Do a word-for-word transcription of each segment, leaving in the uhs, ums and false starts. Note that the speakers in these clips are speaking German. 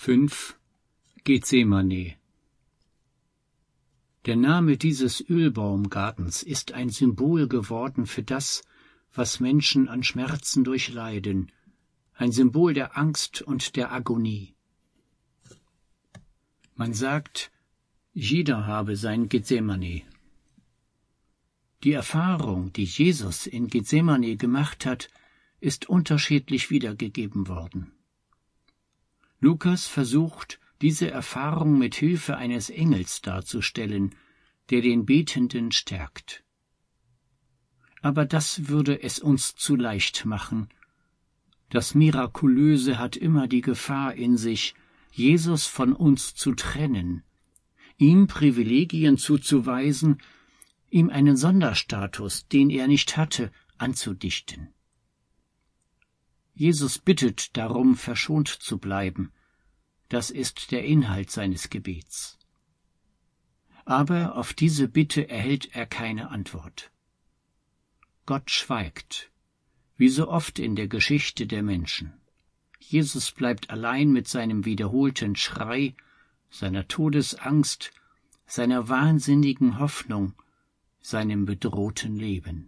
fünf. Gethsemane. Der Name dieses Ölbaumgartens ist ein Symbol geworden für das, was Menschen an Schmerzen durchleiden, ein Symbol der Angst und der Agonie. Man sagt, jeder habe sein Gethsemane. Die Erfahrung, die Jesus in Gethsemane gemacht hat, ist unterschiedlich wiedergegeben worden. Lukas versucht, diese Erfahrung mit Hilfe eines Engels darzustellen, der den Betenden stärkt. Aber das würde es uns zu leicht machen. Das Mirakulöse hat immer die Gefahr in sich, Jesus von uns zu trennen, ihm Privilegien zuzuweisen, ihm einen Sonderstatus, den er nicht hatte, anzudichten. Jesus bittet darum, verschont zu bleiben. Das ist der Inhalt seines Gebets. Aber auf diese Bitte erhält er keine Antwort. Gott schweigt, wie so oft in der Geschichte der Menschen. Jesus bleibt allein mit seinem wiederholten Schrei, seiner Todesangst, seiner wahnsinnigen Hoffnung, seinem bedrohten Leben.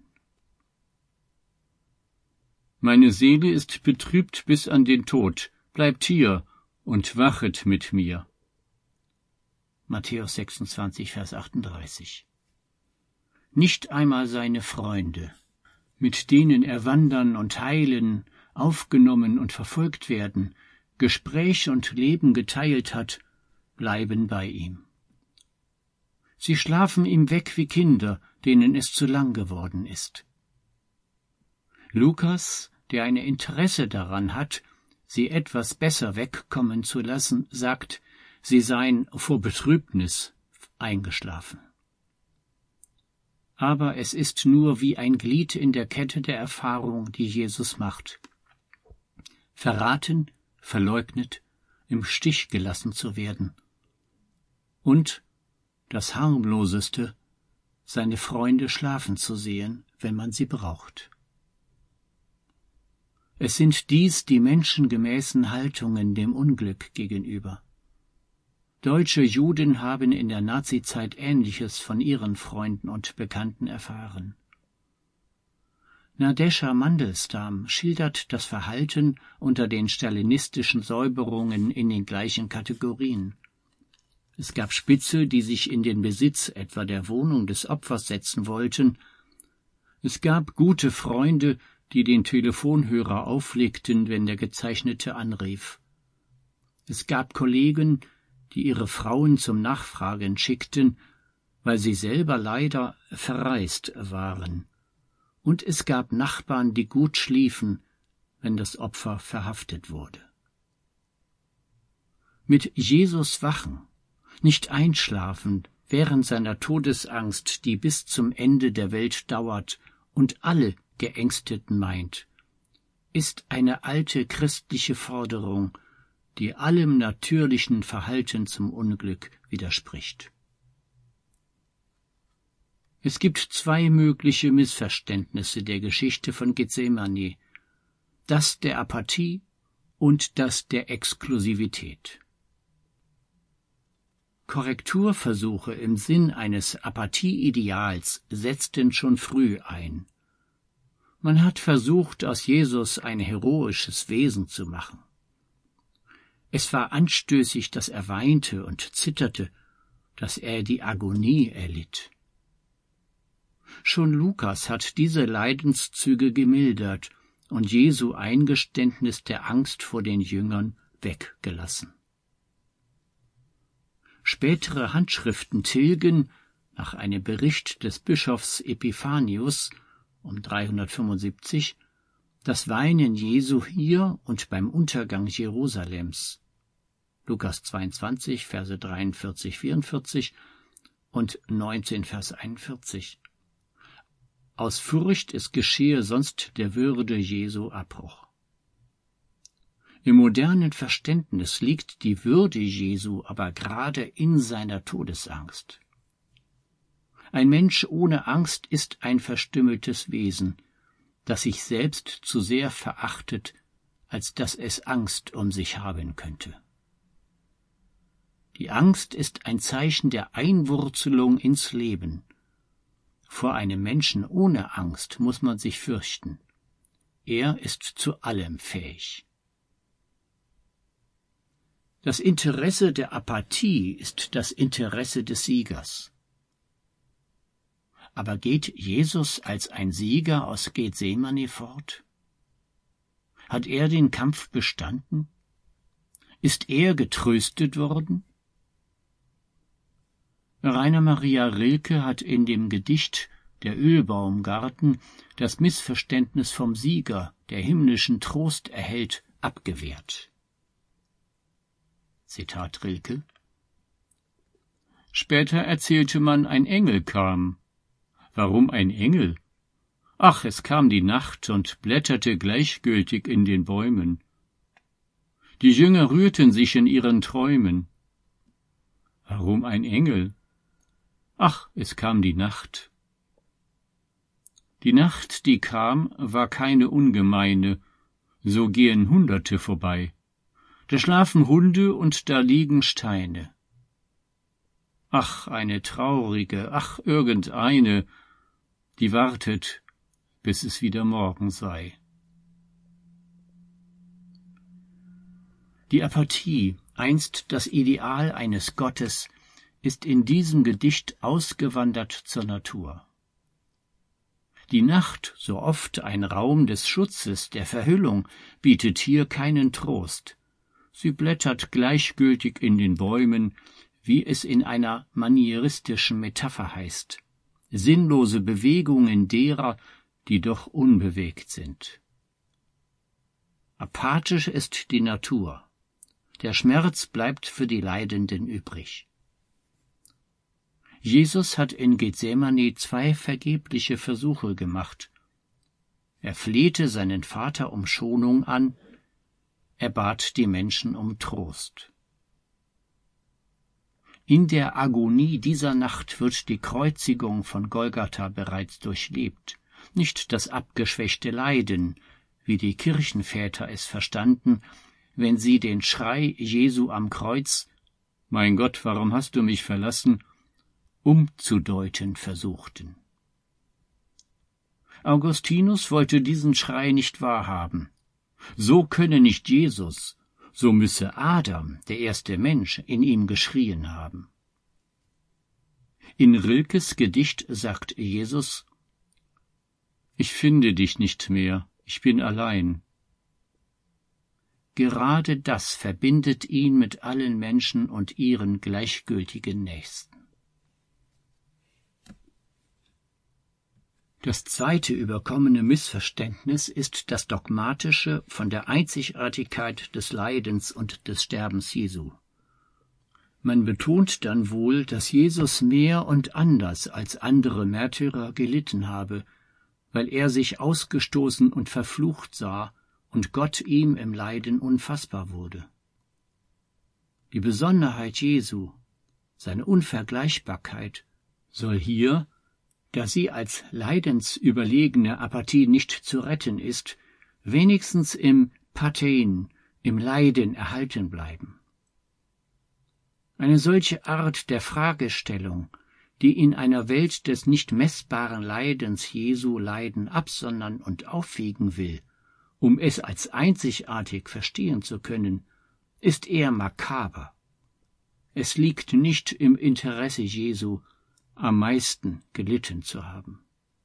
Meine Seele ist betrübt bis an den Tod, bleibt hier und wachet mit mir. Matthäus sechsundzwanzig, Vers achtunddreißig. Nicht einmal seine Freunde, mit denen er wandern und heilen, aufgenommen und verfolgt werden, Gespräch und Leben geteilt hat, bleiben bei ihm. Sie schlafen ihm weg wie Kinder, denen es zu lang geworden ist. Lukas, der ein Interesse daran hat, sie etwas besser wegkommen zu lassen, sagt, sie seien vor Betrübnis eingeschlafen. Aber es ist nur wie ein Glied in der Kette der Erfahrung, die Jesus macht. Verraten, verleugnet, im Stich gelassen zu werden. Und, das harmloseste, seine Freunde schlafen zu sehen, wenn man sie braucht. Es sind dies die menschengemäßen Haltungen dem Unglück gegenüber. Deutsche Juden haben in der Nazizeit Ähnliches von ihren Freunden und Bekannten erfahren. Nadezhda Mandelstam schildert das Verhalten unter den stalinistischen Säuberungen in den gleichen Kategorien. Es gab Spitzel, die sich in den Besitz etwa der Wohnung des Opfers setzen wollten. Es gab gute Freunde, die den Telefonhörer auflegten, wenn der Gezeichnete anrief. Es gab Kollegen, die ihre Frauen zum Nachfragen schickten, weil sie selber leider verreist waren. Und es gab Nachbarn, die gut schliefen, wenn das Opfer verhaftet wurde. Mit Jesus wachen, nicht einschlafen während seiner Todesangst, die bis zum Ende der Welt dauert und alle Geängsteten meint, ist eine alte christliche Forderung, die allem natürlichen Verhalten zum Unglück widerspricht. Es gibt zwei mögliche Missverständnisse der Geschichte von Gethsemane, das der Apathie und das der Exklusivität. Korrekturversuche im Sinn eines Apathie-Ideals setzten schon früh ein. Man hat versucht, aus Jesus ein heroisches Wesen zu machen. Es war anstößig, dass er weinte und zitterte, dass er die Agonie erlitt. Schon Lukas hat diese Leidenszüge gemildert und Jesu Eingeständnis der Angst vor den Jüngern weggelassen. Spätere Handschriften tilgen, nach einem Bericht des Bischofs Epiphanius um dreihundertfünfundsiebzig, das Weinen Jesu hier und beim Untergang Jerusalems. Lukas zweiundzwanzig, Verse dreiundvierzig, vierundvierzig und neunzehn, Vers einundvierzig. Aus Furcht, es geschehe sonst der Würde Jesu Abbruch. Im modernen Verständnis liegt die Würde Jesu aber gerade in seiner Todesangst. Ein Mensch ohne Angst ist ein verstümmeltes Wesen, das sich selbst zu sehr verachtet, als dass es Angst um sich haben könnte. Die Angst ist ein Zeichen der Einwurzelung ins Leben. Vor einem Menschen ohne Angst muss man sich fürchten. Er ist zu allem fähig. Das Interesse der Apathie ist das Interesse des Siegers. Aber geht Jesus als ein Sieger aus Gethsemane fort? Hat er den Kampf bestanden? Ist er getröstet worden? Rainer Maria Rilke hat in dem Gedicht »Der Ölbaumgarten« das Missverständnis vom Sieger, der himmlischen Trost erhält, abgewehrt. Zitat Rilke: Später erzählte man, ein Engel kam. Warum ein Engel? Ach, es kam die Nacht und blätterte gleichgültig in den Bäumen. Die Jünger rührten sich in ihren Träumen. Warum ein Engel? Ach, es kam die Nacht. Die Nacht, die kam, war keine ungemeine, so gehen Hunderte vorbei. Da schlafen Hunde und da liegen Steine. Ach, eine traurige, ach, irgendeine, die wartet, bis es wieder Morgen sei. Die Apathie, einst das Ideal eines Gottes, ist in diesem Gedicht ausgewandert zur Natur. Die Nacht, so oft ein Raum des Schutzes, der Verhüllung, bietet hier keinen Trost. Sie blättert gleichgültig in den Bäumen, wie es in einer manieristischen Metapher heißt, sinnlose Bewegungen derer, die doch unbewegt sind. Apathisch ist die Natur. Der Schmerz bleibt für die Leidenden übrig. Jesus hat in Gethsemane zwei vergebliche Versuche gemacht. Er flehte seinen Vater um Schonung an, er bat die Menschen um Trost. In der Agonie dieser Nacht wird die Kreuzigung von Golgatha bereits durchlebt, nicht das abgeschwächte Leiden, wie die Kirchenväter es verstanden, wenn sie den Schrei Jesu am Kreuz, »Mein Gott, warum hast du mich verlassen?« umzudeuten versuchten. Augustinus wollte diesen Schrei nicht wahrhaben. So könne nicht Jesus, so müsse Adam, der erste Mensch, in ihm geschrien haben. In Rilkes Gedicht sagt Jesus: »Ich finde dich nicht mehr, ich bin allein.« Gerade das verbindet ihn mit allen Menschen und ihren gleichgültigen Nächsten. Das zweite überkommene Missverständnis ist das dogmatische von der Einzigartigkeit des Leidens und des Sterbens Jesu. Man betont dann wohl, dass Jesus mehr und anders als andere Märtyrer gelitten habe, weil er sich ausgestoßen und verflucht sah und Gott ihm im Leiden unfassbar wurde. Die Besonderheit Jesu, seine Unvergleichbarkeit, soll hier, da sie als leidensüberlegene Apathie nicht zu retten ist, wenigstens im Pathein, im Leiden erhalten bleiben. Eine solche Art der Fragestellung, die in einer Welt des nicht messbaren Leidens Jesu Leiden absondern und aufwiegen will, um es als einzigartig verstehen zu können, ist eher makaber. Es liegt nicht im Interesse Jesu, am meisten gelitten zu haben.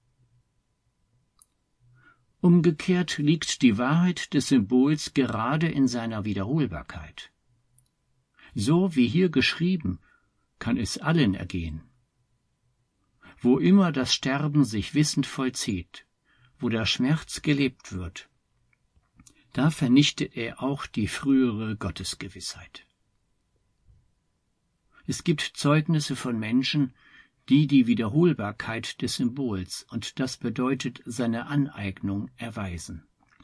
Umgekehrt liegt die Wahrheit des Symbols gerade in seiner Wiederholbarkeit. So wie hier geschrieben, kann es allen ergehen. Wo immer das Sterben sich wissend vollzieht, wo der Schmerz gelebt wird, da vernichtet er auch die frühere Gottesgewissheit. Es gibt Zeugnisse von Menschen, die die Wiederholbarkeit des Symbols, und das bedeutet seine Aneignung, erweisen.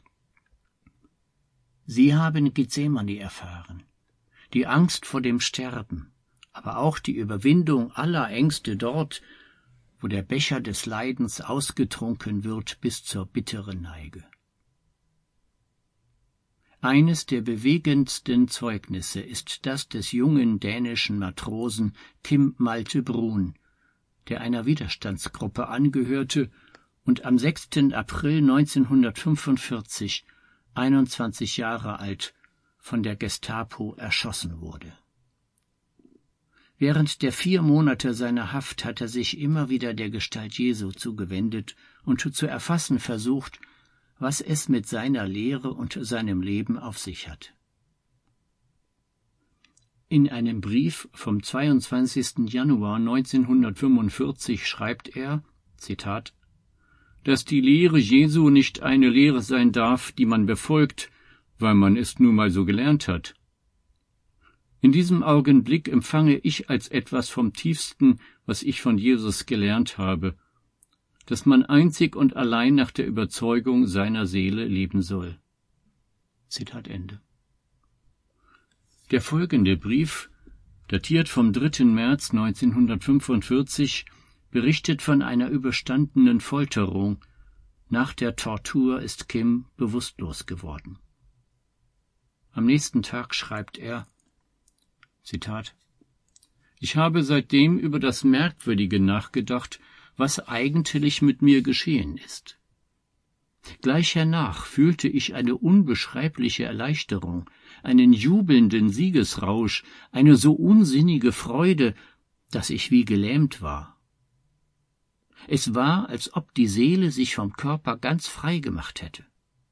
Sie haben Gethsemane erfahren, die Angst vor dem Sterben, aber auch die Überwindung aller Ängste dort, wo der Becher des Leidens ausgetrunken wird bis zur bitteren Neige. Eines der bewegendsten Zeugnisse ist das des jungen dänischen Matrosen Kim Malte Bruun, der einer Widerstandsgruppe angehörte und am sechsten April neunzehnhundertfünfundvierzig, einundzwanzig Jahre alt, von der Gestapo erschossen wurde. Während der vier Monate seiner Haft hat er sich immer wieder der Gestalt Jesu zugewendet und zu erfassen versucht, was es mit seiner Lehre und seinem Leben auf sich hat. In einem Brief vom zweiundzwanzigsten Januar neunzehnhundertfünfundvierzig schreibt er, Zitat, dass die Lehre Jesu nicht eine Lehre sein darf, die man befolgt, weil man es nun mal so gelernt hat. In diesem Augenblick empfange ich als etwas vom Tiefsten, was ich von Jesus gelernt habe, dass man einzig und allein nach der Überzeugung seiner Seele leben soll. Zitat Ende. Der folgende Brief, datiert vom dritten März neunzehnhundertfünfundvierzig, berichtet von einer überstandenen Folterung. Nach der Tortur ist Kim bewusstlos geworden. Am nächsten Tag schreibt er, Zitat, »Ich habe seitdem über das Merkwürdige nachgedacht, was eigentlich mit mir geschehen ist. Gleich hernach fühlte ich eine unbeschreibliche Erleichterung, einen jubelnden Siegesrausch, eine so unsinnige Freude, dass ich wie gelähmt war. Es war, als ob die Seele sich vom Körper ganz frei gemacht hätte.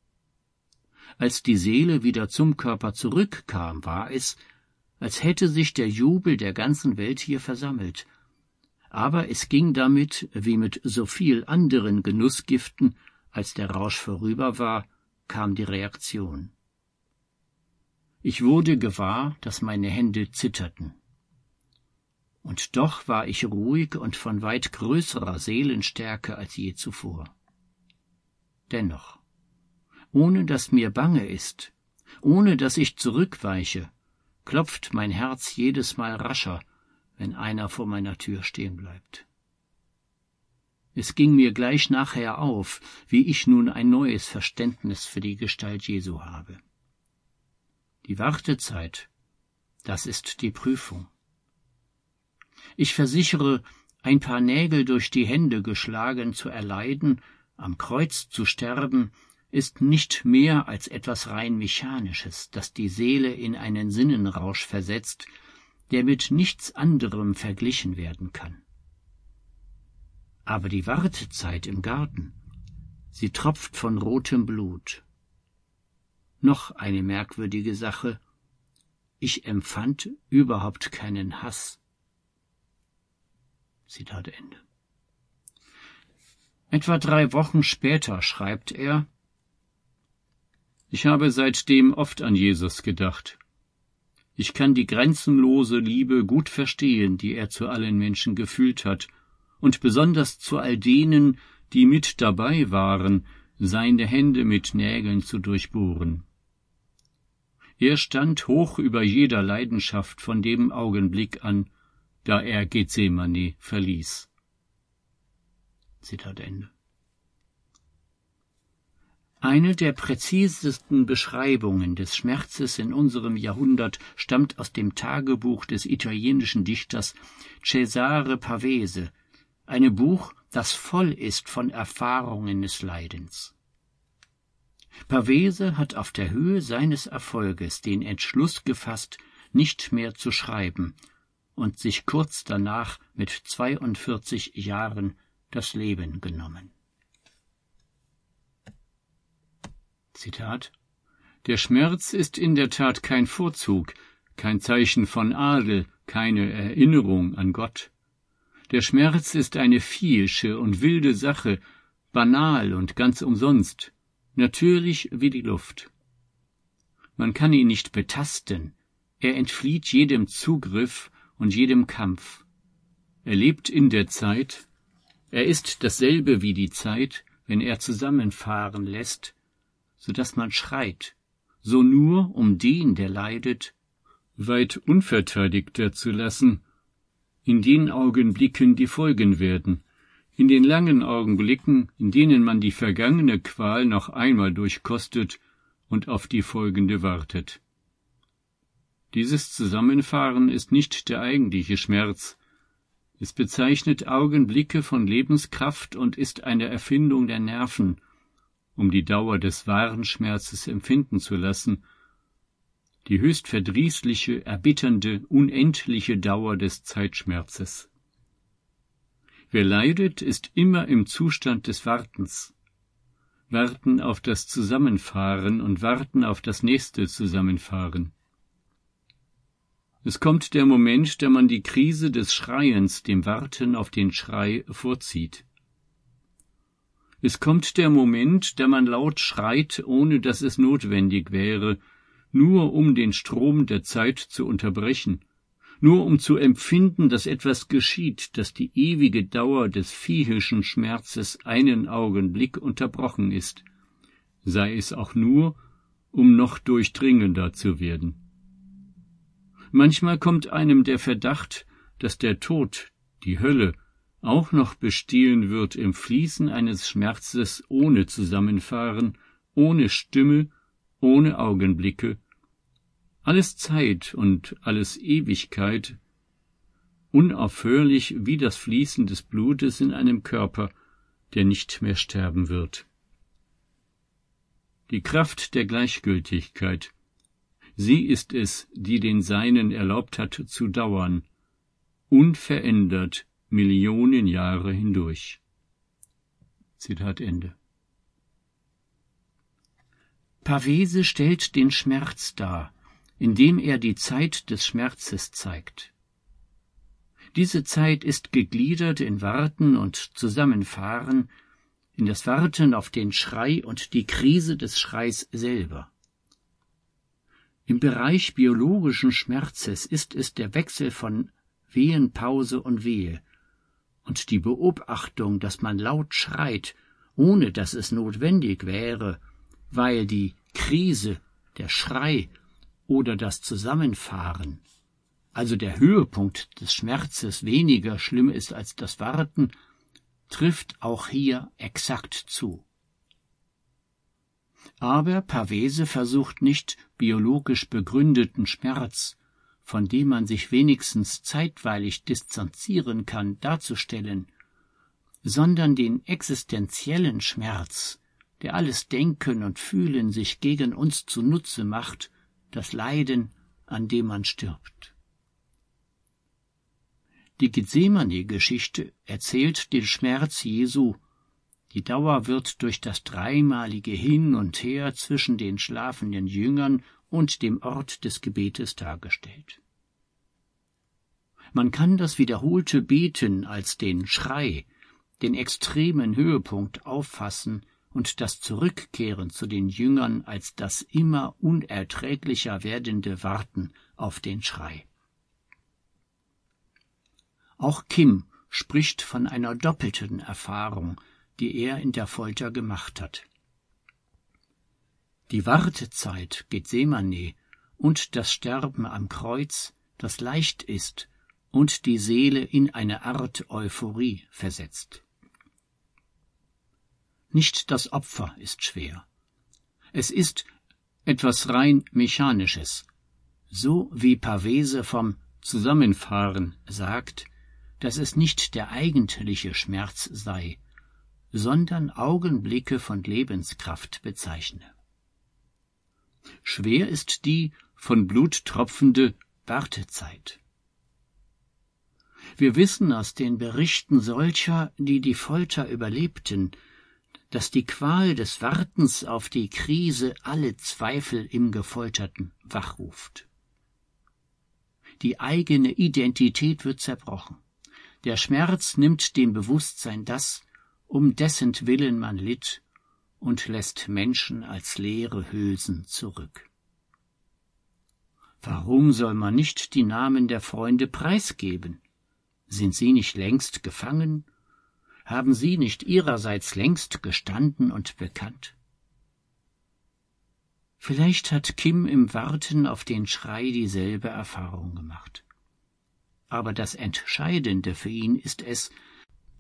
Als die Seele wieder zum Körper zurückkam, war es, als hätte sich der Jubel der ganzen Welt hier versammelt, aber es ging damit, wie mit so viel anderen Genussgiften, als der Rausch vorüber war, kam die Reaktion. Ich wurde gewahr, dass meine Hände zitterten. Und doch war ich ruhig und von weit größerer Seelenstärke als je zuvor. Dennoch, ohne dass mir bange ist, ohne dass ich zurückweiche, klopft mein Herz jedes Mal rascher, wenn einer vor meiner Tür stehen bleibt. Es ging mir gleich nachher auf, wie ich nun ein neues Verständnis für die Gestalt Jesu habe. Die Wartezeit, das ist die Prüfung. Ich versichere, ein paar Nägel durch die Hände geschlagen zu erleiden, am Kreuz zu sterben, ist nicht mehr als etwas rein Mechanisches, das die Seele in einen Sinnenrausch versetzt, der mit nichts anderem verglichen werden kann. Aber die Wartezeit im Garten, sie tropft von rotem Blut. Noch eine merkwürdige Sache, ich empfand überhaupt keinen Hass. Zitat Ende. Etwa drei Wochen später schreibt er, ich habe seitdem oft an Jesus gedacht. Ich kann die grenzenlose Liebe gut verstehen, die er zu allen Menschen gefühlt hat, und besonders zu all denen, die mit dabei waren, seine Hände mit Nägeln zu durchbohren. Er stand hoch über jeder Leidenschaft von dem Augenblick an, da er Gethsemane verließ. Zitat Ende. Eine der präzisesten Beschreibungen des Schmerzes in unserem Jahrhundert stammt aus dem Tagebuch des italienischen Dichters Cesare Pavese, ein Buch, das voll ist von Erfahrungen des Leidens. Pavese hat auf der Höhe seines Erfolges den Entschluss gefasst, nicht mehr zu schreiben, und sich kurz danach mit zweiundvierzig Jahren das Leben genommen. Zitat: Der Schmerz ist in der Tat kein Vorzug, kein Zeichen von Adel, keine Erinnerung an Gott. Der Schmerz ist eine viehische und wilde Sache, banal und ganz umsonst, natürlich wie die Luft. Man kann ihn nicht betasten, er entflieht jedem Zugriff und jedem Kampf. Er lebt in der Zeit, er ist dasselbe wie die Zeit, wenn er zusammenfahren lässt, so dass man schreit, so nur um den, der leidet, weit unverteidigter zu lassen, in den Augenblicken, die folgen werden, in den langen Augenblicken, in denen man die vergangene Qual noch einmal durchkostet und auf die folgende wartet. Dieses Zusammenfahren ist nicht der eigentliche Schmerz. Es bezeichnet Augenblicke von Lebenskraft und ist eine Erfindung der Nerven, um die Dauer des wahren Schmerzes empfinden zu lassen, die höchst verdrießliche, erbitternde, unendliche Dauer des Zeitschmerzes. Wer leidet, ist immer im Zustand des Wartens. Warten auf das Zusammenfahren und warten auf das nächste Zusammenfahren. Es kommt der Moment, da man die Krise des Schreiens dem Warten auf den Schrei vorzieht. Es kommt der Moment, da man laut schreit, ohne dass es notwendig wäre, nur um den Strom der Zeit zu unterbrechen, nur um zu empfinden, dass etwas geschieht, dass die ewige Dauer des viehischen Schmerzes einen Augenblick unterbrochen ist, sei es auch nur, um noch durchdringender zu werden. Manchmal kommt einem der Verdacht, dass der Tod, die Hölle, auch noch bestehen wird im Fließen eines Schmerzes ohne Zusammenfahren, ohne Stimme, ohne Augenblicke, alles Zeit und alles Ewigkeit, unaufhörlich wie das Fließen des Blutes in einem Körper, der nicht mehr sterben wird. Die Kraft der Gleichgültigkeit, sie ist es, die den Seinen erlaubt hat zu dauern, unverändert Millionen Jahre hindurch. Zitat Ende. Pavese stellt den Schmerz dar, indem er die Zeit des Schmerzes zeigt. Diese Zeit ist gegliedert in Warten und Zusammenfahren, in das Warten auf den Schrei und die Krise des Schreis selber. Im Bereich biologischen Schmerzes ist es der Wechsel von Wehenpause und Wehe und die Beobachtung, dass man laut schreit, ohne dass es notwendig wäre, weil die Krise, der Schrei oder das Zusammenfahren, also der Höhepunkt des Schmerzes, weniger schlimm ist als das Warten, trifft auch hier exakt zu. Aber Pavese versucht nicht, biologisch begründeten Schmerz, von dem man sich wenigstens zeitweilig distanzieren kann, darzustellen, sondern den existenziellen Schmerz, der alles Denken und Fühlen sich gegen uns zunutze macht, das Leiden, an dem man stirbt. Die Gethsemane-Geschichte erzählt den Schmerz Jesu. Die Dauer wird durch das dreimalige Hin und Her zwischen den schlafenden Jüngern und dem Ort des Gebetes dargestellt. Man kann das wiederholte Beten als den Schrei, den extremen Höhepunkt auffassen und das Zurückkehren zu den Jüngern als das immer unerträglicher werdende Warten auf den Schrei. Auch Kim spricht von einer doppelten Erfahrung, die er in der Folter gemacht hat. Die Wartezeit Gethsemane und das Sterben am Kreuz, das leicht ist und die Seele in eine Art Euphorie versetzt. Nicht das Opfer ist schwer. Es ist etwas rein Mechanisches, so wie Pavese vom Zusammenfahren sagt, dass es nicht der eigentliche Schmerz sei, sondern Augenblicke von Lebenskraft bezeichne. Schwer ist die von Blut tropfende Wartezeit. Wir wissen aus den Berichten solcher, die die Folter überlebten, dass die Qual des Wartens auf die Krise alle Zweifel im Gefolterten wachruft. Die eigene Identität wird zerbrochen. Der Schmerz nimmt dem Bewusstsein das, um dessentwillen man litt, und lässt Menschen als leere Hülsen zurück. Warum soll man nicht die Namen der Freunde preisgeben? Sind sie nicht längst gefangen? Haben sie nicht ihrerseits längst gestanden und bekannt? Vielleicht hat Kim im Warten auf den Schrei dieselbe Erfahrung gemacht. Aber das Entscheidende für ihn ist es,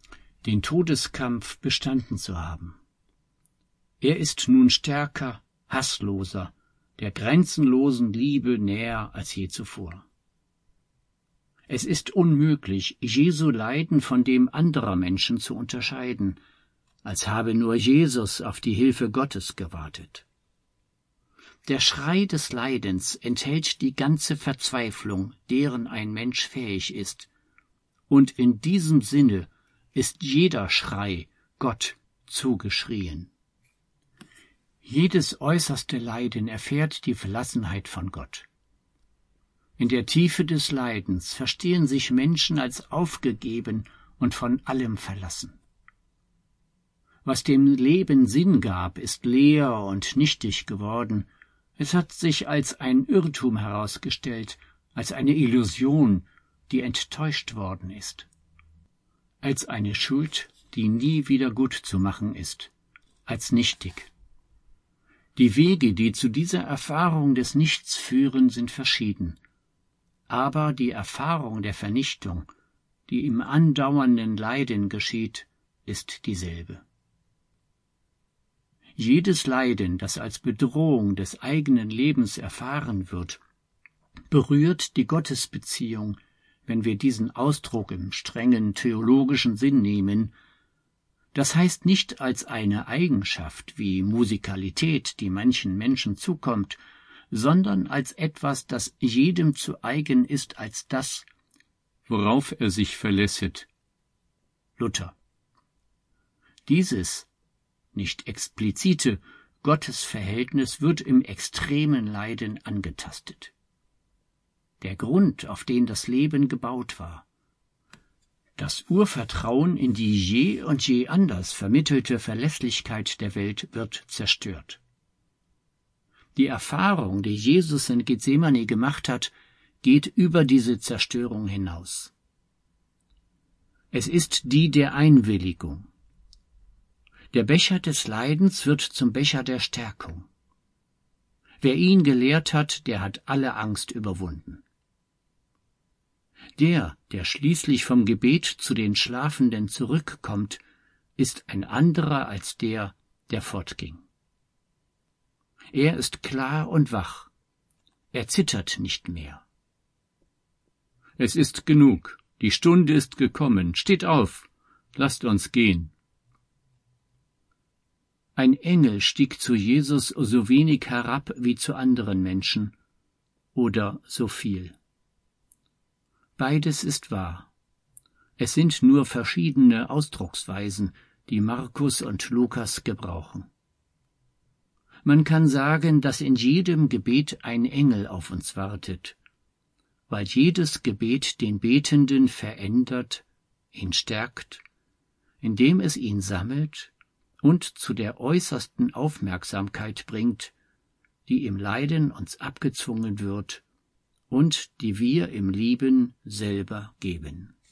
den Todeskampf bestanden zu haben. Er ist nun stärker, hassloser, der grenzenlosen Liebe näher als je zuvor. Es ist unmöglich, Jesu Leiden von dem anderer Menschen zu unterscheiden, als habe nur Jesus auf die Hilfe Gottes gewartet. Der Schrei des Leidens enthält die ganze Verzweiflung, deren ein Mensch fähig ist, und in diesem Sinne ist jeder Schrei Gott zugeschrien. Jedes äußerste Leiden erfährt die Verlassenheit von Gott. In der Tiefe des Leidens verstehen sich Menschen als aufgegeben und von allem verlassen. Was dem Leben Sinn gab, ist leer und nichtig geworden. Es hat sich als ein Irrtum herausgestellt, als eine Illusion, die enttäuscht worden ist, als eine Schuld, die nie wieder gut zu machen ist, als nichtig. Die Wege, die zu dieser Erfahrung des Nichts führen, sind verschieden. Aber die Erfahrung der Vernichtung, die im andauernden Leiden geschieht, ist dieselbe. Jedes Leiden, das als Bedrohung des eigenen Lebens erfahren wird, berührt die Gottesbeziehung, wenn wir diesen Ausdruck im strengen theologischen Sinn nehmen. Das heißt nicht als eine Eigenschaft wie Musikalität, die manchen Menschen zukommt, sondern als etwas, das jedem zu eigen ist, als das, worauf er sich verlässet. Luther. Dieses, nicht explizite, Gottesverhältnis wird im extremen Leiden angetastet. Der Grund, auf den das Leben gebaut war, das Urvertrauen in die je und je anders vermittelte Verlässlichkeit der Welt wird zerstört. Die Erfahrung, die Jesus in Gethsemane gemacht hat, geht über diese Zerstörung hinaus. Es ist die der Einwilligung. Der Becher des Leidens wird zum Becher der Stärkung. Wer ihn gelehrt hat, der hat alle Angst überwunden. Der, der schließlich vom Gebet zu den Schlafenden zurückkommt, ist ein anderer als der, der fortging. Er ist klar und wach. Er zittert nicht mehr. Es ist genug. Die Stunde ist gekommen. Steht auf. Lasst uns gehen. Ein Engel stieg zu Jesus so wenig herab wie zu anderen Menschen, oder so viel. Beides ist wahr. Es sind nur verschiedene Ausdrucksweisen, die Markus und Lukas gebrauchen. Man kann sagen, dass in jedem Gebet ein Engel auf uns wartet, weil jedes Gebet den Betenden verändert, ihn stärkt, indem es ihn sammelt und zu der äußersten Aufmerksamkeit bringt, die im Leiden uns abgezwungen wird und die wir im Lieben selber geben.